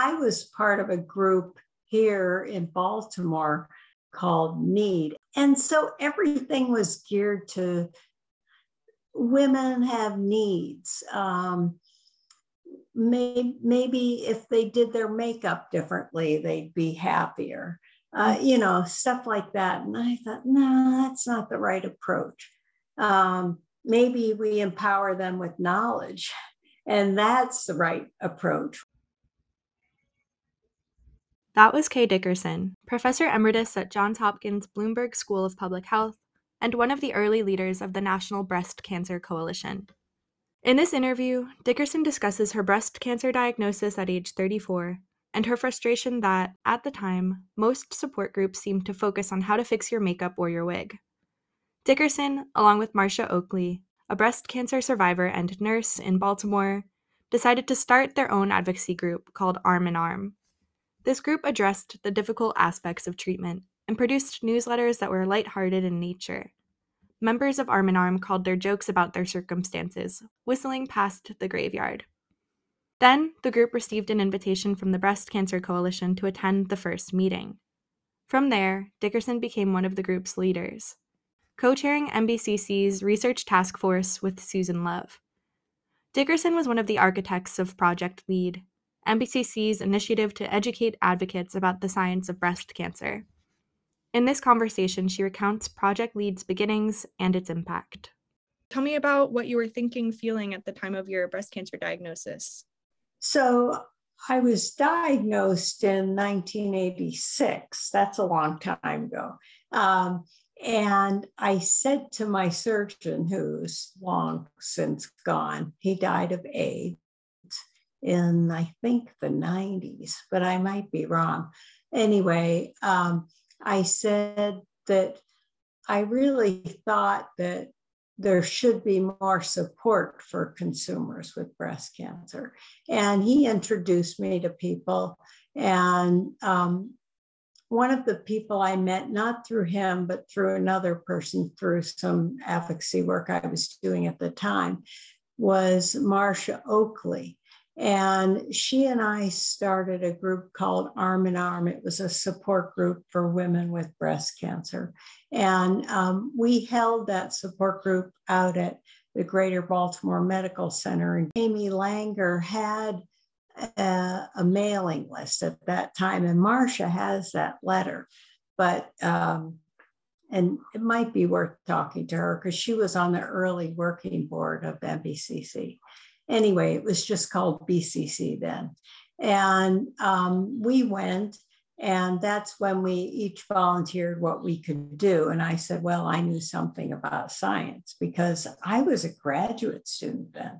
I was part of a group here in Baltimore called Need. And so everything was geared to women have needs. Maybe if they did their makeup differently, they'd be happier. Stuff like that. And I thought, no, that's not the right approach. Maybe we empower them with knowledge, and that's the right approach. That was Kay Dickerson, Professor Emeritus at Johns Hopkins Bloomberg School of Public Health and one of the early leaders of the National Breast Cancer Coalition. In this interview, Dickerson discusses her breast cancer diagnosis at age 34 and her frustration that, at the time, most support groups seemed to focus on how to fix your makeup or your wig. Dickerson, along with Marcia Oakley, a breast cancer survivor and nurse in Baltimore, decided to start their own advocacy group called Arm in Arm. This group addressed the difficult aspects of treatment and produced newsletters that were lighthearted in nature. Members of Arm in Arm called their jokes about their circumstances, whistling past the graveyard. Then, the group received an invitation from the Breast Cancer Coalition to attend the first meeting. From there, Dickerson became one of the group's leaders, co-chairing NBCC's research task force with Susan Love. Dickerson was one of the architects of Project LEAD, NBCC's initiative to educate advocates about the science of breast cancer. In this conversation, she recounts Project LEAD's beginnings and its impact. Tell me about what you were thinking, feeling at the time of your breast cancer diagnosis. So I was diagnosed in 1986. That's a long time ago. And I said to my surgeon, who's long since gone, he died of AIDS in, I think, the 90s, but I might be wrong. Anyway, I said that I really thought that there should be more support for consumers with breast cancer. And he introduced me to people. And one of the people I met, not through him, but through another person, through some advocacy work I was doing at the time, was Marcia Oakley. And she and I started a group called Arm in Arm. It was a support group for women with breast cancer. And we held that support group out at the Greater Baltimore Medical Center. And Amy Langer had a mailing list at that time. And Marcia has that letter. But, and it might be worth talking to her because she was on the early working board of NBCC. Anyway, it was just called BCC then. And we went, and that's when we each volunteered what we could do. And I said, well, I knew something about science because I was a graduate student then.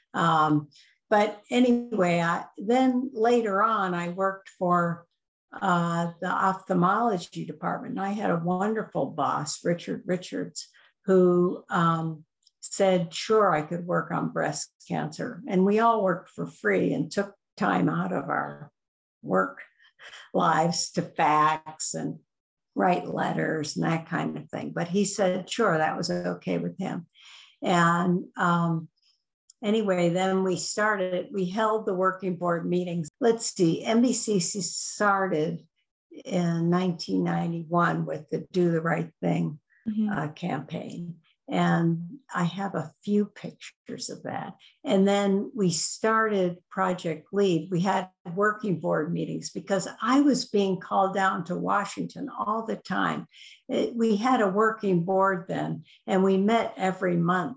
But anyway, then later on, I worked for the ophthalmology department. And I had a wonderful boss, Richard Richards, who said, sure, I could work on breast cancer. And we all worked for free and took time out of our work lives to fax and write letters and that kind of thing. But he said, sure, that was okay with him. And anyway, then we held the working board meetings. Let's see, NBCC started in 1991 with the Do the Right Thing campaign. And I have a few pictures of that. And then we started Project LEAD. We had working board meetings because I was being called down to Washington all the time. We had a working board then, and we met every month,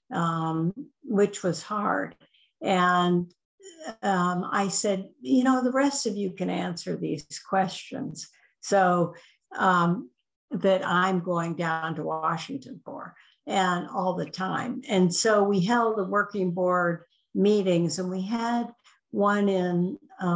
which was hard. And I said, the rest of you can answer these questions. So that I'm going down to Washington for. And all the time. And so we held the working board meetings, and we had one in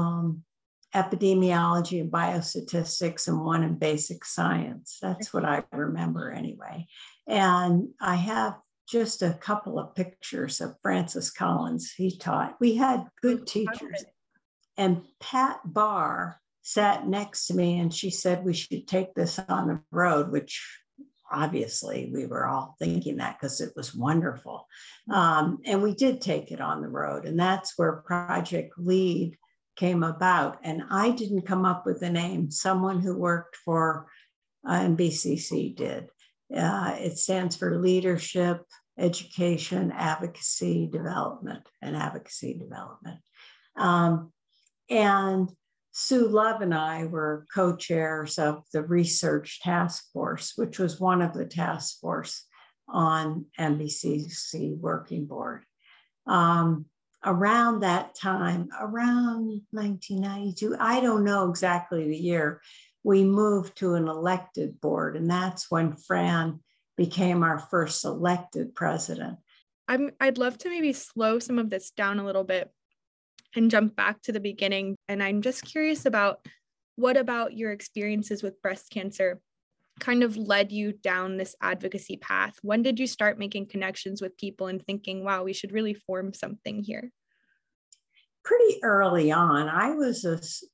epidemiology and biostatistics and one in basic science. That's what I remember anyway. And I have just a couple of pictures of Francis Collins. He taught. We had good teachers. And Pat Barr sat next to me, and she said we should take this on the road, which obviously we were all thinking that because it was wonderful. And we did take it on the road. And that's where Project LEAD came about. And I didn't come up with the name. Someone who worked for NBCC did. It stands for Leadership, Education, Advocacy, Development, and Advocacy Development. And Sue Love and I were co-chairs of the Research Task Force, which was one of the task force on NBCC Working Board. Around that time, around 1992, I don't know exactly the year, we moved to an elected board, and that's when Fran became our first elected president. I'd love to maybe slow some of this down a little bit and jump back to the beginning. And I'm just curious about what about your experiences with breast cancer kind of led you down this advocacy path? When did you start making connections with people and thinking, wow, we should really form something here? Pretty early on. I was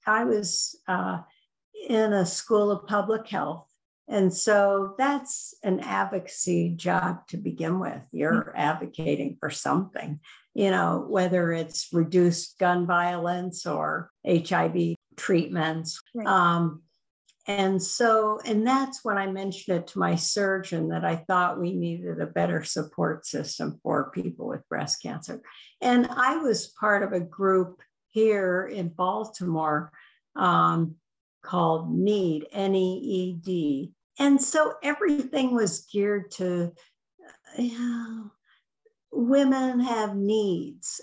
in a school of public health. And so that's an advocacy job to begin with. You're advocating for something, whether it's reduced gun violence or HIV treatments. Right. And that's when I mentioned it to my surgeon that I thought we needed a better support system for people with breast cancer. And I was part of a group here in Baltimore called NEED, NEED. And so everything was geared to women have needs.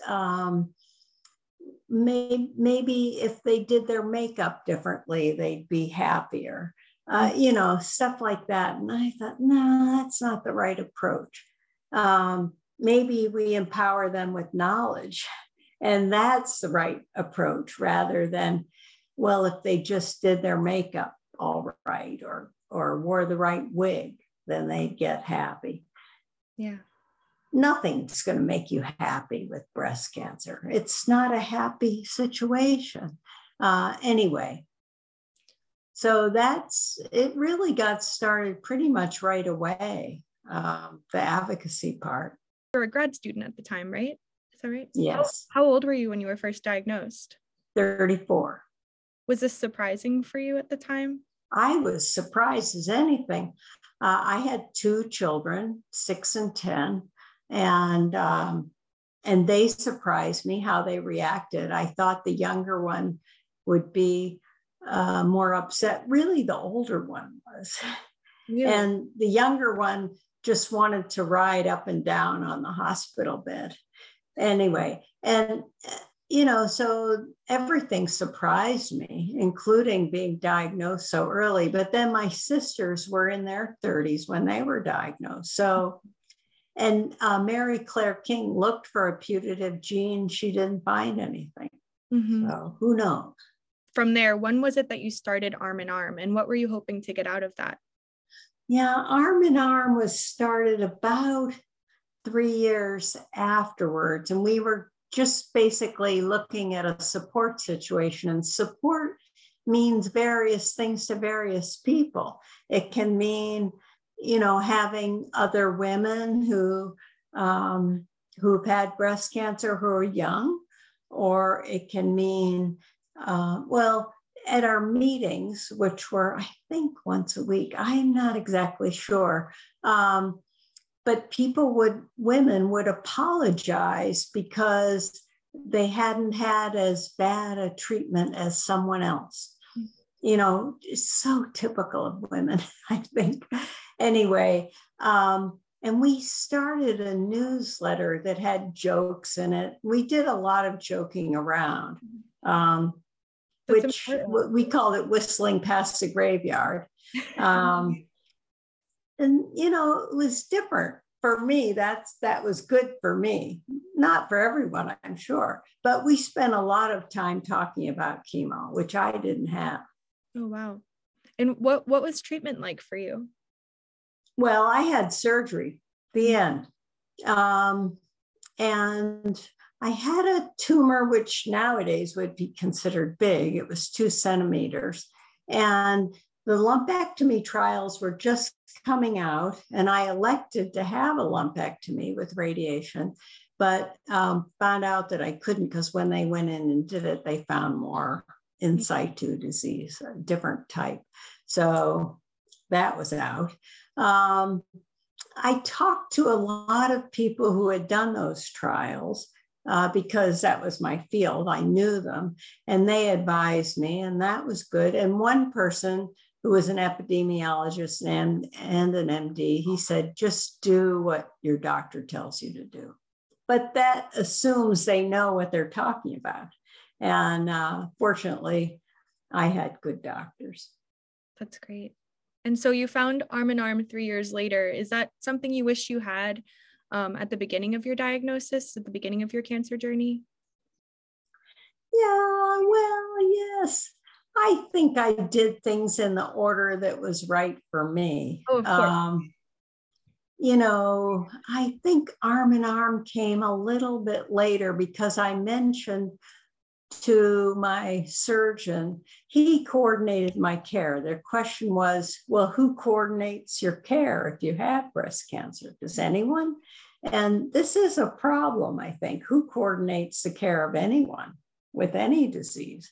Maybe if they did their makeup differently, they'd be happier, stuff like that. And I thought, no, that's not the right approach. Maybe we empower them with knowledge, and that's the right approach rather than, well, if they just did their makeup all right or wore the right wig, then they'd get happy. Yeah. Nothing's going to make you happy with breast cancer. It's not a happy situation. Anyway, so it really got started pretty much right away, the advocacy part. You were a grad student at the time, right? Is that right? Yes. How old were you when you were first diagnosed? 34. Was this surprising for you at the time? I was surprised as anything. I had 2 children, 6 and 10. And they surprised me how they reacted. I thought the younger one would be more upset. Really, the older one was. Yeah. And the younger one just wanted to ride up and down on the hospital bed. Anyway, and so everything surprised me, including being diagnosed so early. But then my sisters were in their 30s when they were diagnosed. So. And Mary Claire King looked for a putative gene. She didn't find anything. Mm-hmm. So who knows? From there, when was it that you started Arm in Arm? And what were you hoping to get out of that? Yeah, Arm in Arm was started about 3 years afterwards. And we were just basically looking at a support situation. And support means various things to various people. It can mean having other women who've had breast cancer who are young, or it can mean, at our meetings, which were, I think, once a week, I'm not exactly sure, but women would apologize because they hadn't had as bad a treatment as someone else. It's so typical of women, I think. Anyway, and we started a newsletter that had jokes in it. We did a lot of joking around, which we called it Whistling Past the Graveyard. And, it was different for me. That was good for me, not for everyone, I'm sure. But we spent a lot of time talking about chemo, which I didn't have. Oh, wow. And what was treatment like for you? Well, I had surgery, the end. And I had a tumor, which nowadays would be considered big. It was 2 centimeters. And the lumpectomy trials were just coming out. And I elected to have a lumpectomy with radiation. but found out that I couldn't because when they went in and did it, they found more in situ disease, a different type. So that was out. I talked to a lot of people who had done those trials because that was my field. I knew them and they advised me, and that was good. And one person who was an epidemiologist and an MD, he said, just do what your doctor tells you to do. But that assumes they know what they're talking about. And fortunately, I had good doctors. That's great. And so you found Arm in Arm 3 years later. Is that something you wish you had at the beginning of your diagnosis, at the beginning of your cancer journey? Yeah, well, yes. I think I did things in the order that was right for me. Oh, of course. I think Arm in Arm came a little bit later because I mentioned to my surgeon, he coordinated my care. Their question was, well, who coordinates your care if you have breast cancer? Does anyone? And this is a problem, I think. Who coordinates the care of anyone with any disease?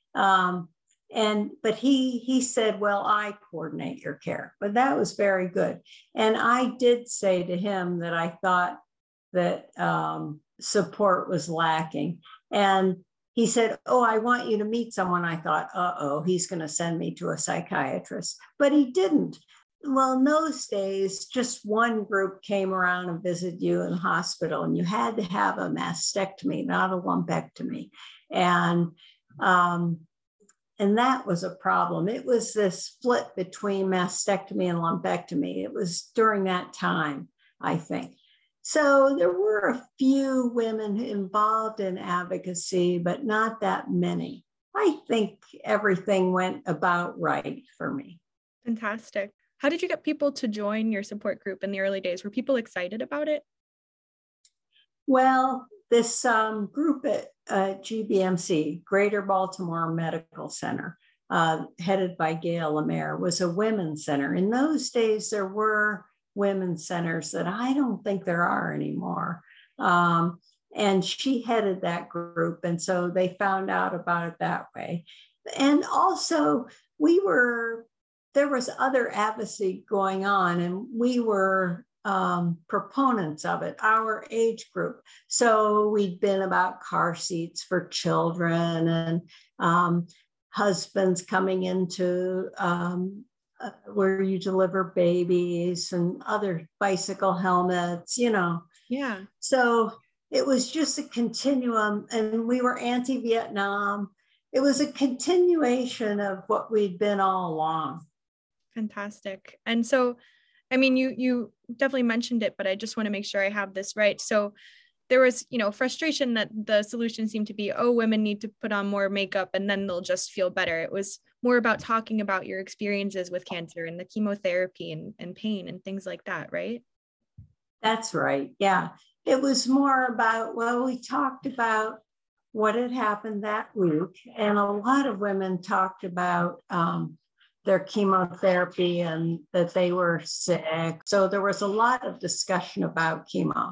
But he said, well, I coordinate your care. But that was very good. And I did say to him that I thought that support was lacking. And he said, oh, I want you to meet someone. I thought, he's going to send me to a psychiatrist. But he didn't. Well, in those days, just one group came around and visited you in the hospital, and you had to have a mastectomy, not a lumpectomy. And that was a problem. It was this split between mastectomy and lumpectomy. It was during that time, I think. So there were a few women involved in advocacy, but not that many. I think everything went about right for me. Fantastic. How did you get people to join your support group in the early days? Were people excited about it? Well, this group at GBMC, Greater Baltimore Medical Center, headed by Gail Lemaire, was a women's center. In those days, there were women's centers that I don't think there are anymore. And she headed that group. And so they found out about it that way. And also there was other advocacy going on, and we were proponents of it, our age group. So we'd been about car seats for children and husbands coming into where you deliver babies and other bicycle helmets, Yeah. So it was just a continuum, and we were anti-Vietnam. It was a continuation of what we'd been all along. Fantastic. And so, I mean, you definitely mentioned it, but I just want to make sure I have this right. So there was, frustration that the solution seemed to be, women need to put on more makeup and then they'll just feel better. It was more about talking about your experiences with cancer and the chemotherapy and pain and things like that, right? That's right. Yeah. It was more about, we talked about what had happened that week. And a lot of women talked about their chemotherapy and that they were sick. So there was a lot of discussion about chemo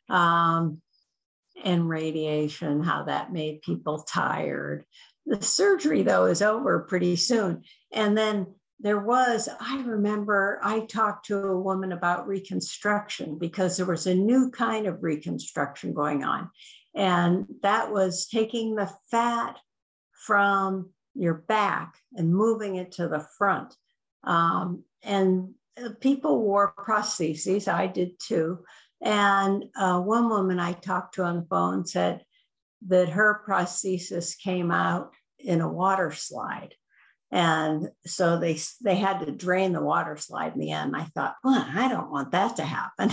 and radiation, how that made people tired. The surgery, though, is over pretty soon. And then I remember I talked to a woman about reconstruction because there was a new kind of reconstruction going on. And that was taking the fat from your back and moving it to the front. And people wore prostheses. I did too. And one woman I talked to on the phone said that her prosthesis came out in a water slide. And so they had to drain the water slide in the end. I thought, I don't want that to happen.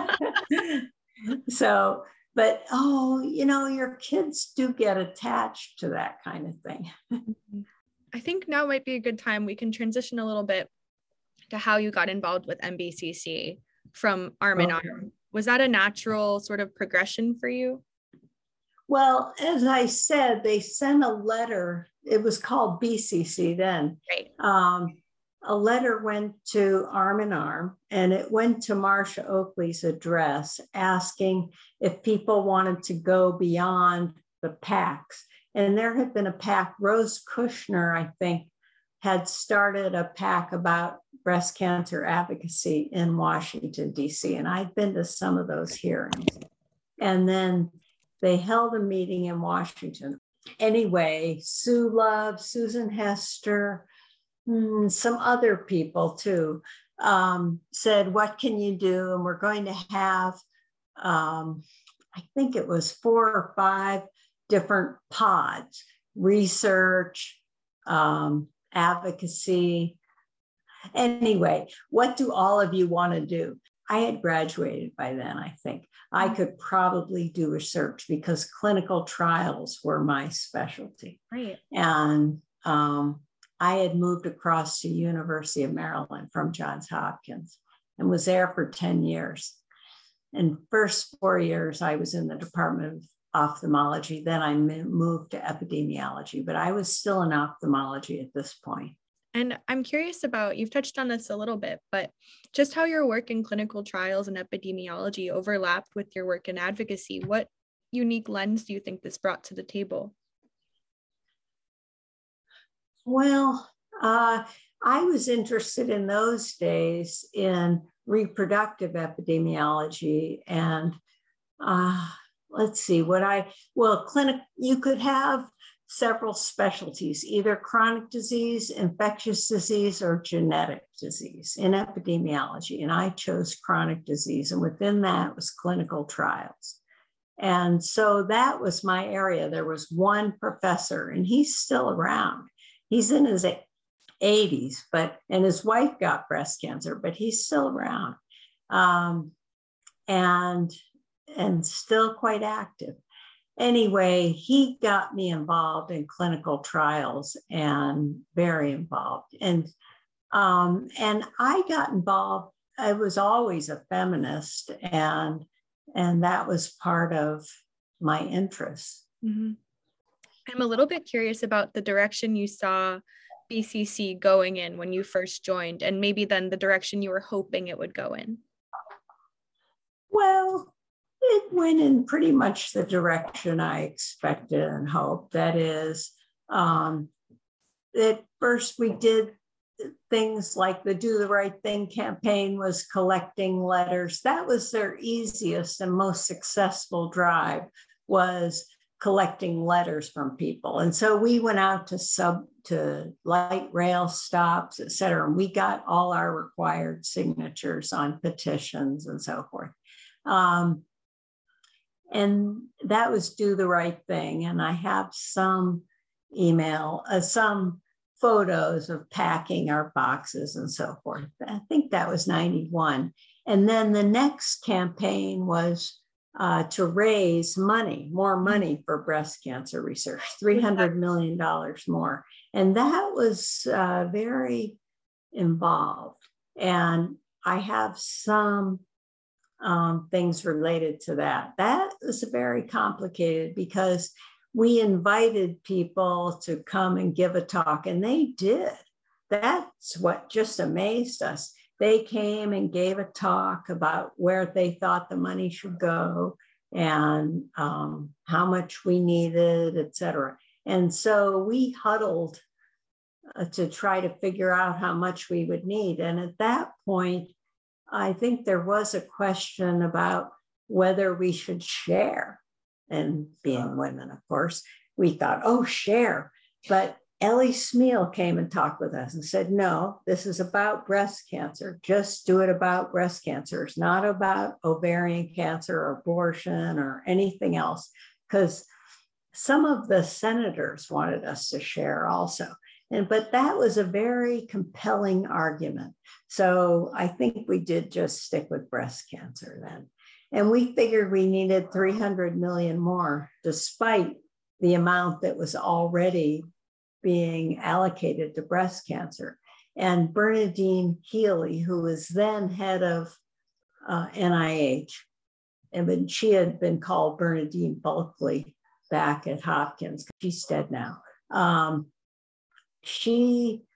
So, but, your kids do get attached to that kind of thing. I think now might be a good time we can transition a little bit to how you got involved with MBCC from Arm in Arm. Was that a natural sort of progression for you? Well, as I said, they sent a letter. It was called BCC then. Right. a letter went to Arm in Arm, and it went to Marsha Oakley's address asking if people wanted to go beyond the PACs. And there had been a PAC, Rose Kushner, I think, had started a PAC about breast cancer advocacy in Washington, D.C. And I'd been to some of those hearings. And then they held a meeting in Washington. Anyway, Sue Love, Susan Hester, some other people too, said, what can you do? And we're going to have, I think it was 4 or 5 different pods, research, advocacy. Anyway, what do all of you want to do? I had graduated by then, I think. I could probably do research because clinical trials were my specialty. Right. And I had moved across to University of Maryland from Johns Hopkins and was there for 10 years. And first 4 years, I was in the Department of Ophthalmology. Then I moved to epidemiology, but I was still in ophthalmology at this point. And I'm curious about, you've touched on this a little bit, but just how your work in clinical trials and epidemiology overlapped with your work in advocacy. What unique lens do you think this brought to the table? Well, I was interested in those days in reproductive epidemiology and let's see, clinic, you could have several specialties, either chronic disease, infectious disease, or genetic disease in epidemiology. And I chose chronic disease, and within that was clinical trials. And so that was my area. There was one professor, and he's still around. He's in his 80s, and his wife got breast cancer, but he's still around and still quite active. Anyway, he got me involved in clinical trials and very involved. And I got involved. I was always a feminist, and that was part of my interest. Mm-hmm. I'm a little bit curious about the direction you saw BCC going in when you first joined, and maybe then the direction you were hoping it would go in. Well, it went in pretty much the direction I expected and hoped. That is, at first we did things like the Do the Right Thing campaign was collecting letters. That was their easiest and most successful drive, was collecting letters from people. And so we went out to light rail stops, et cetera, and we got all our required signatures on petitions and so forth. And that was Do the Right Thing. And I have some some photos of packing our boxes and so forth. I think that was 91. And then the next campaign was to raise more money for breast cancer research, $300 million more. And that was very involved. And I have some things related to that. That was very complicated because we invited people to come and give a talk, and they did. That's what just amazed us. They came and gave a talk about where they thought the money should go and how much we needed, et cetera. And so we huddled to try to figure out how much we would need. And at that point, I think there was a question about whether we should share. And being women, of course, we thought, oh, share. But Ellie Smeal came and talked with us and said, no, this is about breast cancer. Just do it about breast cancer. It's not about ovarian cancer or abortion or anything else, because some of the senators wanted us to share also. But that was a very compelling argument. So I think we did just stick with breast cancer then. And we figured we needed 300 million more, despite the amount that was already being allocated to breast cancer. And Bernadine Healy, who was then head of NIH, and she had been called Bernadine Bulkley back at Hopkins. She's dead now. She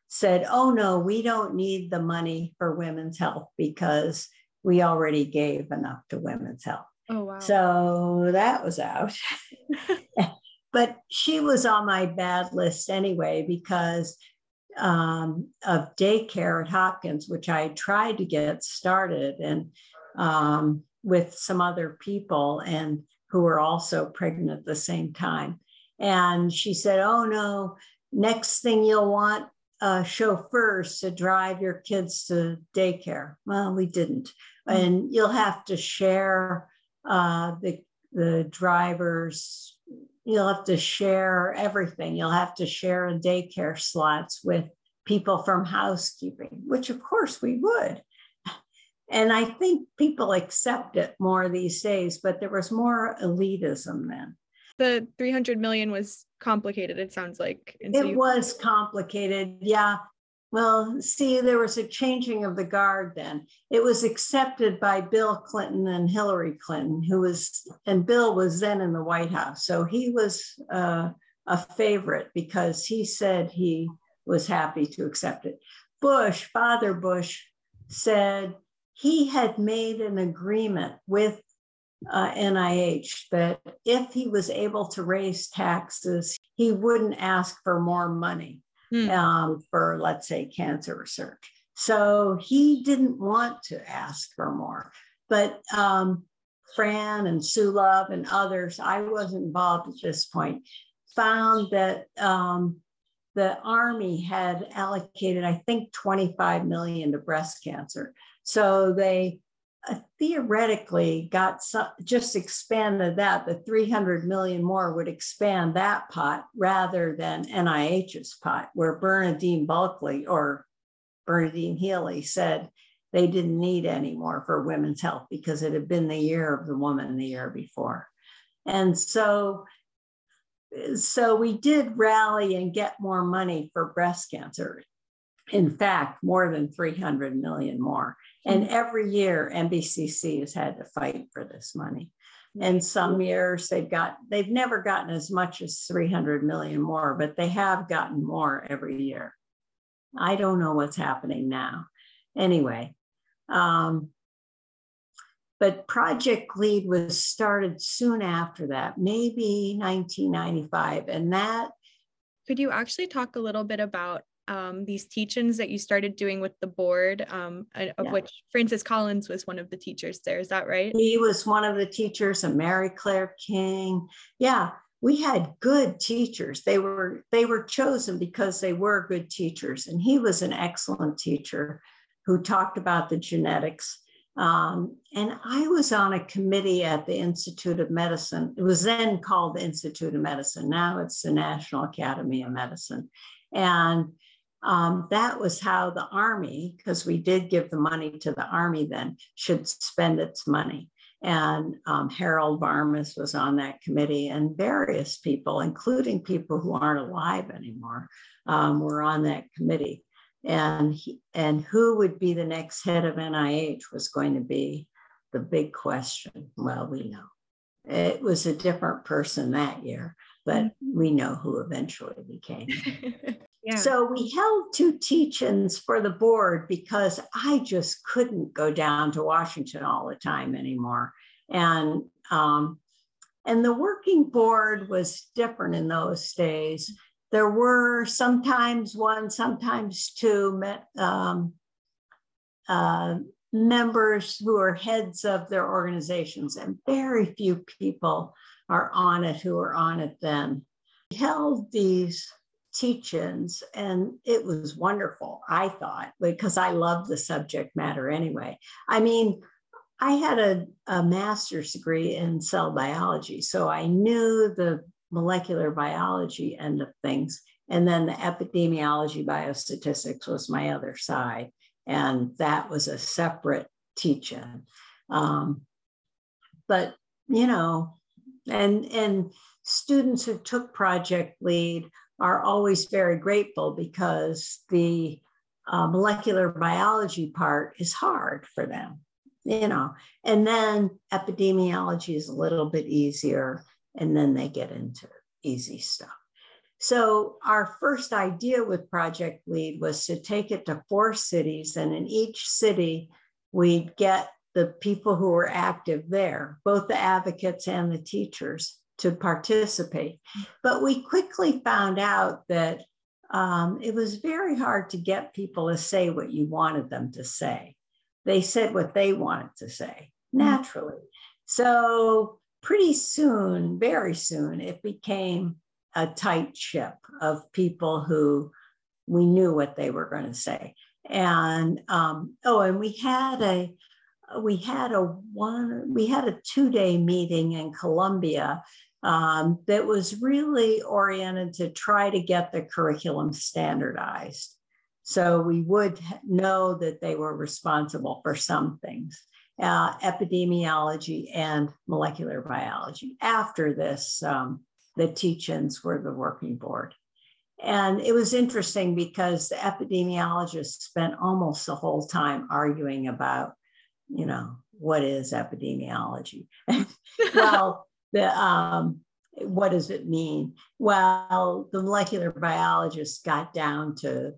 said, oh no, we don't need the money for women's health because we already gave enough to women's health. Oh, wow. So that was out. But she was on my bad list anyway because of daycare at Hopkins, which I tried to get started and with some other people and who were also pregnant at the same time. And she said, oh no, next thing you'll want chauffeurs to drive your kids to daycare. Well, we didn't. And you'll have to share the drivers. You'll have to share everything. You'll have to share daycare slots with people from housekeeping, which of course we would. And I think people accept it more these days, but there was more elitism then. The 300 million was complicated, it sounds like. And so it was complicated, yeah. Well, see, there was a changing of the guard then. It was accepted by Bill Clinton and Hillary Clinton, and Bill was then in the White House. So he was a favorite because he said he was happy to accept it. Father Bush, said he had made an agreement with NIH that if he was able to raise taxes, he wouldn't ask for more money. For, let's say, cancer research. So he didn't want to ask for more. But Fran and Sue Love and others, I wasn't involved at this point, found that the Army had allocated, I think, 25 million to breast cancer. So they theoretically just expanded that. The 300 million more would expand that pot rather than NIH's pot, where Bernadine Healy said they didn't need any more for women's health because it had been the year of the woman the year before. And so we did rally and get more money for breast cancer. In fact, more than 300 million more. And every year, NBCC has had to fight for this money. And some years they've never gotten as much as 300 million more, but they have gotten more every year. I don't know what's happening now. Anyway, but Project LEAD was started soon after that, maybe 1995. And that. Could you actually talk a little bit about these teach-ins that you started doing with the board, which Francis Collins was one of the teachers there. Is that right? He was one of the teachers, and Mary Claire King. Yeah, we had good teachers. They were chosen because they were good teachers. And he was an excellent teacher who talked about the genetics. And I was on a committee at the Institute of Medicine. It was then called the Institute of Medicine. Now it's the National Academy of Medicine. And that was how the Army, because we did give the money to the Army then, should spend its money. And Harold Varmus was on that committee, and various people, including people who aren't alive anymore, were on that committee. And who would be the next head of NIH was going to be the big question. Well, we know. It was a different person that year, but we know who eventually became. Yeah. So we held 2 teach-ins for the board because I just couldn't go down to Washington all the time anymore. And the working board was different in those days. There were sometimes 1, sometimes 2 members who are heads of their organizations, and very few people are on it who were on it then. We held these teach-ins, and it was wonderful, I thought, because I loved the subject matter anyway. I mean, I had a master's degree in cell biology, so I knew the molecular biology end of things, and then the epidemiology biostatistics was my other side, and that was a separate teach-in. But, you know, and students who took Project LEAD are always very grateful because the molecular biology part is hard for them, you know, and then epidemiology is a little bit easier, and then they get into easy stuff. So our first idea with Project LEAD was to take it to 4 cities, and in each city, we'd get the people who were active there, both the advocates and the teachers, to participate. But we quickly found out that it was very hard to get people to say what you wanted them to say. They said what they wanted to say, naturally. So pretty soon, very soon, it became a tight ship of people who we knew what they were going to say. And and we had a 2-day meeting in Columbia that was really oriented to try to get the curriculum standardized. So we would know that they were responsible for some things, epidemiology and molecular biology. After this, the teach-ins were the working board. And it was interesting because the epidemiologists spent almost the whole time arguing about, what is epidemiology? Well, what does it mean? Well, the molecular biologists got down to,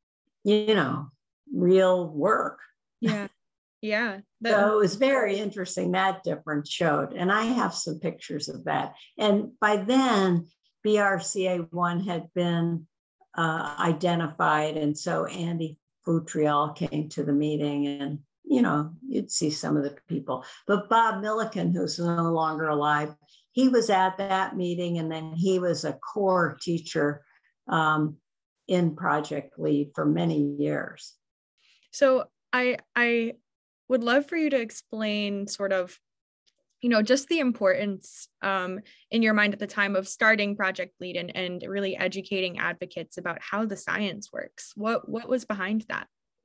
real work. Yeah. Yeah. So it was very interesting, that difference showed. And I have some pictures of that. And by then, BRCA1 had been identified. And so Andy Futrial came to the meeting, and, you'd see some of the people. But Bob Milliken, who's no longer alive, he was at that meeting. And then he was a core teacher in Project LEAD for many years. So I would love for you to explain sort of, just the importance in your mind at the time of starting Project LEAD and really educating advocates about how the science works. What was behind that?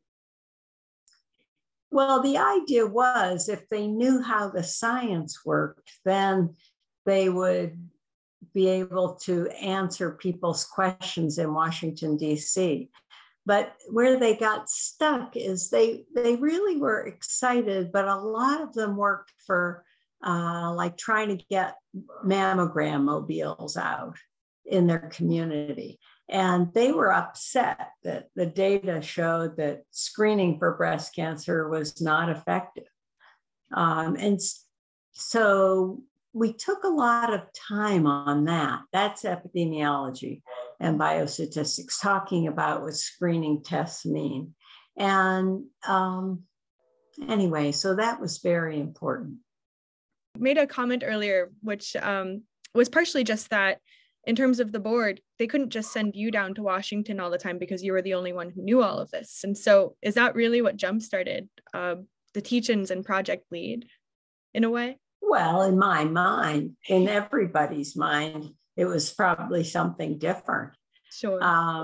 Well, the idea was if they knew how the science worked, then they would be able to answer people's questions in Washington, D.C. But where they got stuck is they really were excited, but a lot of them worked for like trying to get mammogram mobiles out in their community. And they were upset that the data showed that screening for breast cancer was not effective. And so we took a lot of time on that. That's epidemiology and biostatistics, talking about what screening tests mean. And anyway, so that was very important. You made a comment earlier, which was partially just that in terms of the board, they couldn't just send you down to Washington all the time because you were the only one who knew all of this. And so is that really what jump-started the teach-ins and Project LEAD in a way? Well, in my mind, in everybody's mind, it was probably something different. Sure.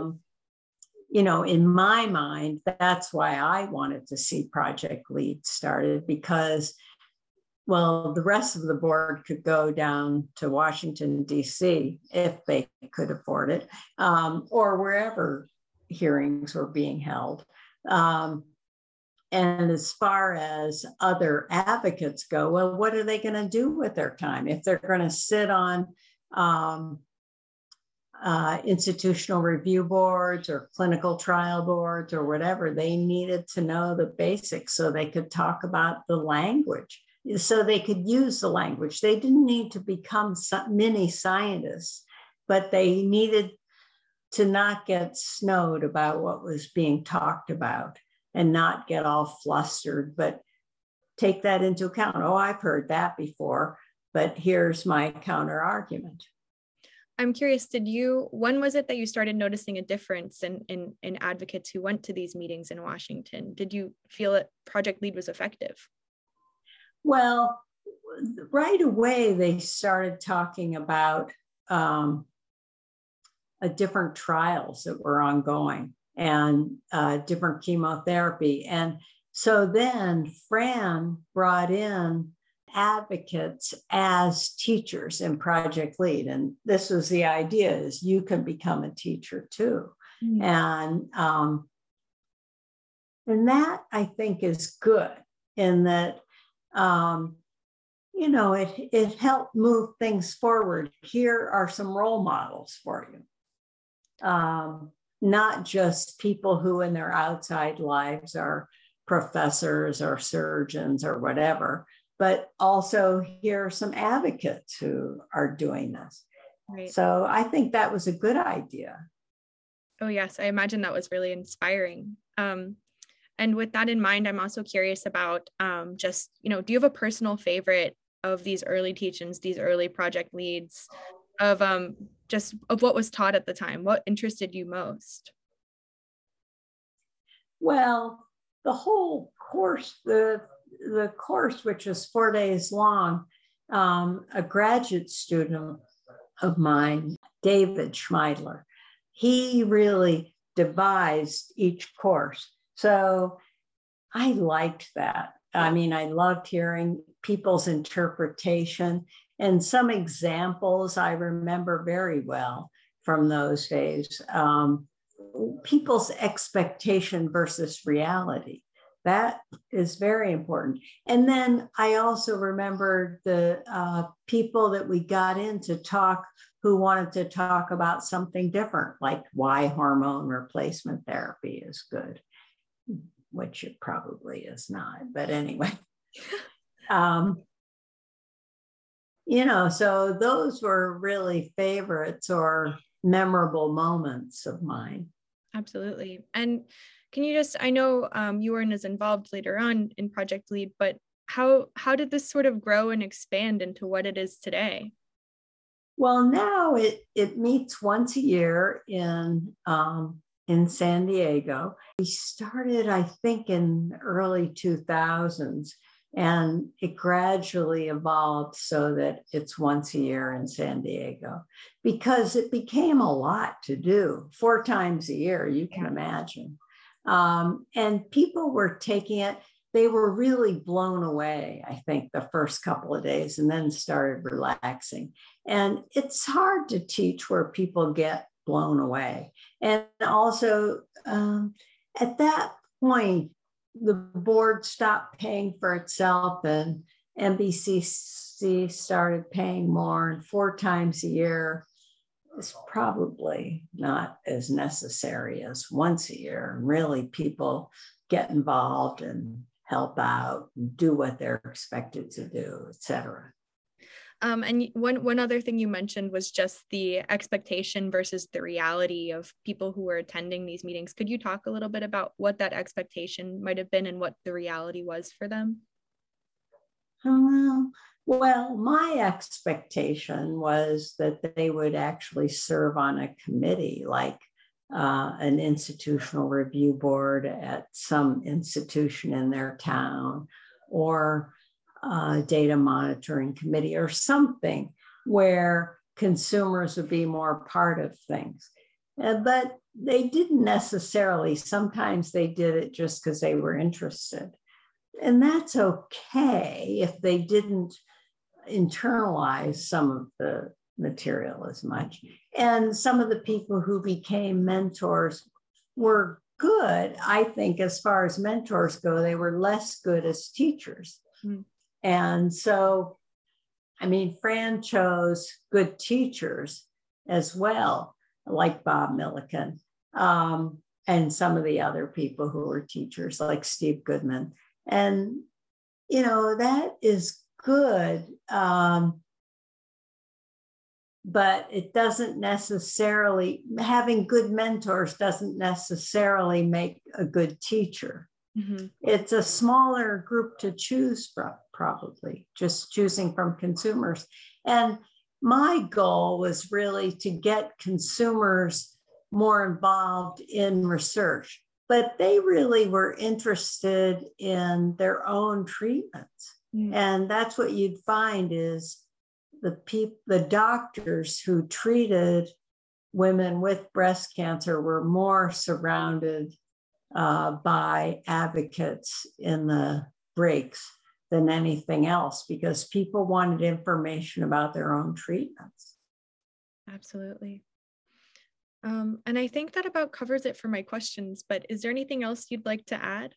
In my mind, that's why I wanted to see Project LEAD started, because, well, the rest of the board could go down to Washington, D.C. if they could afford it, or wherever hearings were being held. And as far as other advocates go, well, what are they going to do with their time? If they're going to sit on institutional review boards or clinical trial boards or whatever, they needed to know the basics so they could talk about the language, so they could use the language. They didn't need to become mini scientists, but they needed to not get snowed about what was being talked about and not get all flustered, but take that into account. Oh, I've heard that before, but here's my counter argument. I'm curious, when was it that you started noticing a difference in advocates who went to these meetings in Washington? Did you feel that Project LEAD was effective? Well, right away, they started talking about different trials that were ongoing and different chemotherapy. And so then Fran brought in advocates as teachers in Project LEAD. And this was the idea, is you can become a teacher too. Mm-hmm. And that, I think, is good in that, it helped move things forward. Here are some role models for you. not just people who in their outside lives are professors or surgeons or whatever, but also hear some advocates who are doing this. Right. So I think that was a good idea. Oh, yes. I imagine that was really inspiring. And with that in mind, I'm also curious about just, do you have a personal favorite of these early teach-ins, these early project leads, of what was taught at the time? What interested you most? Well, the whole course, the course, which is 4 days long, a graduate student of mine, David Schmeidler, he really devised each course. So I liked that. I mean, I loved hearing people's interpretation, and some examples I remember very well from those days. People's expectation versus reality. That is very important. And then I also remembered the people that we got in to talk who wanted to talk about something different, like why hormone replacement therapy is good, which it probably is not. But anyway, so those were really favorites or memorable moments of mine. Absolutely. And can you I know you weren't as involved later on in Project Lead, but how did this sort of grow and expand into what it is today? Well, now it meets once a year in San Diego. We started, I think, in the early 2000s, and it gradually evolved so that it's once a year in San Diego, because it became a lot to do 4 times a year, you can imagine. And people were taking it, they were really blown away, I think, the first couple of days, and then started relaxing. And it's hard to teach where people get blown away. And also, at that point, the board stopped paying for itself, and NBCC started paying more, and 4 times a year is probably not as necessary as once a year. And really, people get involved and help out and do what they're expected to do, et cetera. And one other thing you mentioned was just the expectation versus the reality of people who were attending these meetings. Could you talk a little bit about what that expectation might have been and what the reality was for them? Well, my expectation was that they would actually serve on a committee, like an institutional review board at some institution in their town, or data monitoring committee or something where consumers would be more part of things. But they didn't necessarily. Sometimes they did it just because they were interested. And that's okay if they didn't internalize some of the material as much. And some of the people who became mentors were good. I think as far as mentors go, they were less good as teachers. Mm. And so, I mean, Fran chose good teachers as well, like Bob Milliken, and some of the other people who were teachers, like Steve Goodman. And, that is good. But it doesn't necessarily, having good mentors doesn't necessarily make a good teacher. Mm-hmm. It's a smaller group to choose from, probably, just choosing from consumers. And my goal was really to get consumers more involved in research, but they really were interested in their own treatments. Mm-hmm. And that's what you'd find is the doctors who treated women with breast cancer were more surrounded by advocates in the breaks than anything else, because people wanted information about their own treatments. Absolutely. And I think that about covers it for my questions, but is there anything else you'd like to add?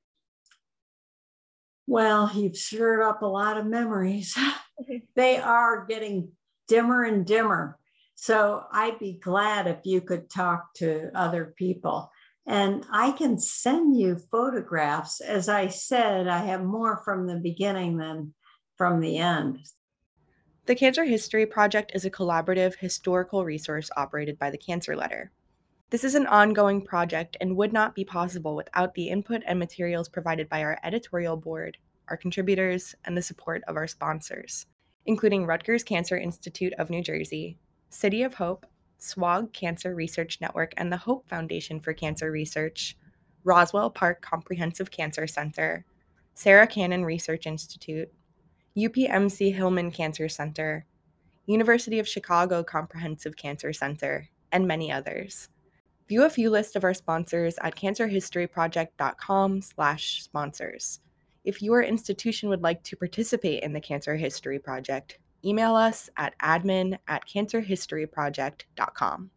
Well, you've stirred up a lot of memories. They are getting dimmer and dimmer. So I'd be glad if you could talk to other people. And I can send you photographs. As I said, I have more from the beginning than from the end. The Cancer History Project is a collaborative historical resource operated by the Cancer Letter. This is an ongoing project and would not be possible without the input and materials provided by our editorial board, our contributors, and the support of our sponsors, including Rutgers Cancer Institute of New Jersey, City of Hope, SWOG Cancer Research Network and the Hope Foundation for Cancer Research, Roswell Park Comprehensive Cancer Center, Sarah Cannon Research Institute, UPMC Hillman Cancer Center, University of Chicago Comprehensive Cancer Center, and many others. View a few lists of our sponsors at cancerhistoryproject.com/sponsors. If your institution would like to participate in the Cancer History Project, email us at admin@cancerhistoryproject.com.